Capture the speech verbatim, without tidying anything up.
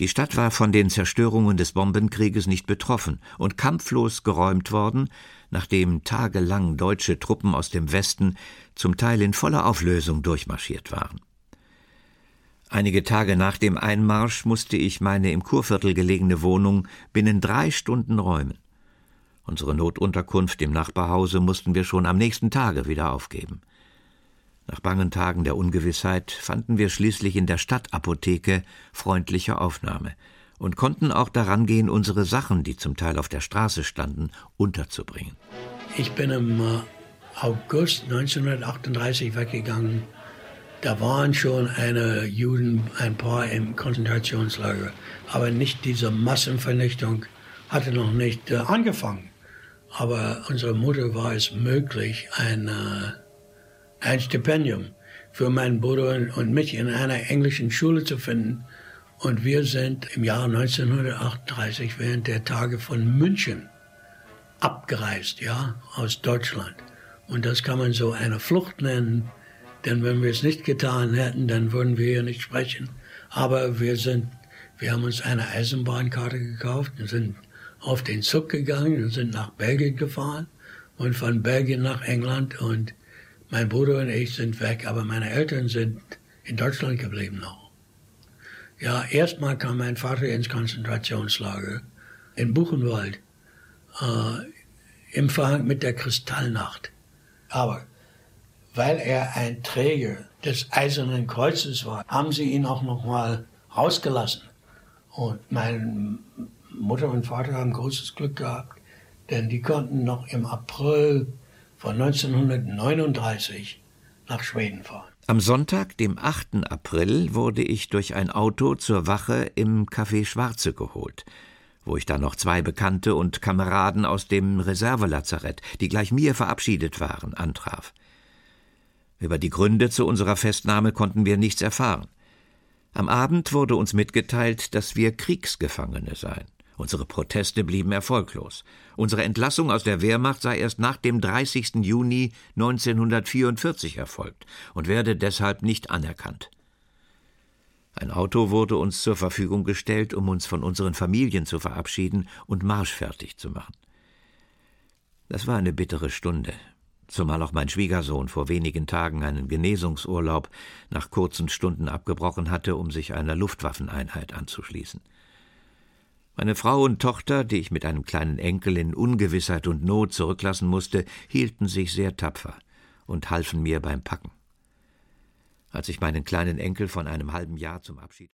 Die Stadt war von den Zerstörungen des Bombenkrieges nicht betroffen und kampflos geräumt worden, nachdem tagelang deutsche Truppen aus dem Westen zum Teil in voller Auflösung durchmarschiert waren. Einige Tage nach dem Einmarsch musste ich meine im Kurviertel gelegene Wohnung binnen drei Stunden räumen. Unsere Notunterkunft im Nachbarhause mussten wir schon am nächsten Tage wieder aufgeben. Nach bangen Tagen der Ungewissheit fanden wir schließlich in der Stadtapotheke freundliche Aufnahme und konnten auch daran gehen, unsere Sachen, die zum Teil auf der Straße standen, unterzubringen. Ich bin im August neunzehnhundertachtunddreißig weggegangen. Da waren schon eine Juden, ein paar im Konzentrationslager, aber nicht diese Massenvernichtung hatte noch nicht äh, angefangen. Aber unserer Mutter war es möglich, ein, äh, ein Stipendium für meinen Bruder und mich in einer englischen Schule zu finden. Und wir sind im Jahr neunzehnhundertachtunddreißig während der Tage von München abgereist, ja, aus Deutschland. Und das kann man so eine Flucht nennen. Denn wenn wir es nicht getan hätten, dann würden wir hier nicht sprechen. Aber wir sind, wir haben uns eine Eisenbahnkarte gekauft und sind auf den Zug gegangen und sind nach Belgien gefahren und von Belgien nach England. Und mein Bruder und ich sind weg, aber meine Eltern sind in Deutschland geblieben noch. Ja, erstmal kam mein Vater ins Konzentrationslager in Buchenwald äh, im Verhang mit der Kristallnacht. Aber weil er ein Träger des Eisernen Kreuzes war, haben sie ihn auch noch mal rausgelassen. Und meine Mutter und Vater haben großes Glück gehabt, denn die konnten noch im April von neunzehnhundertneununddreißig nach Schweden fahren. Am Sonntag, dem achten April, wurde ich durch ein Auto zur Wache im Café Schwarze geholt, wo ich dann noch zwei Bekannte und Kameraden aus dem Reservelazarett, die gleich mir verabschiedet waren, antraf. Über die Gründe zu unserer Festnahme konnten wir nichts erfahren. Am Abend wurde uns mitgeteilt, dass wir Kriegsgefangene seien. Unsere Proteste blieben erfolglos. Unsere Entlassung aus der Wehrmacht sei erst nach dem dreißigsten Juni neunzehnhundertvierundvierzig erfolgt und werde deshalb nicht anerkannt. Ein Auto wurde uns zur Verfügung gestellt, um uns von unseren Familien zu verabschieden und marschfertig zu machen. Das war eine bittere Stunde, zumal auch mein Schwiegersohn vor wenigen Tagen einen Genesungsurlaub nach kurzen Stunden abgebrochen hatte, um sich einer Luftwaffeneinheit anzuschließen. Meine Frau und Tochter, die ich mit einem kleinen Enkel in Ungewissheit und Not zurücklassen musste, hielten sich sehr tapfer und halfen mir beim Packen. Als ich meinen kleinen Enkel von einem halben Jahr zum Abschied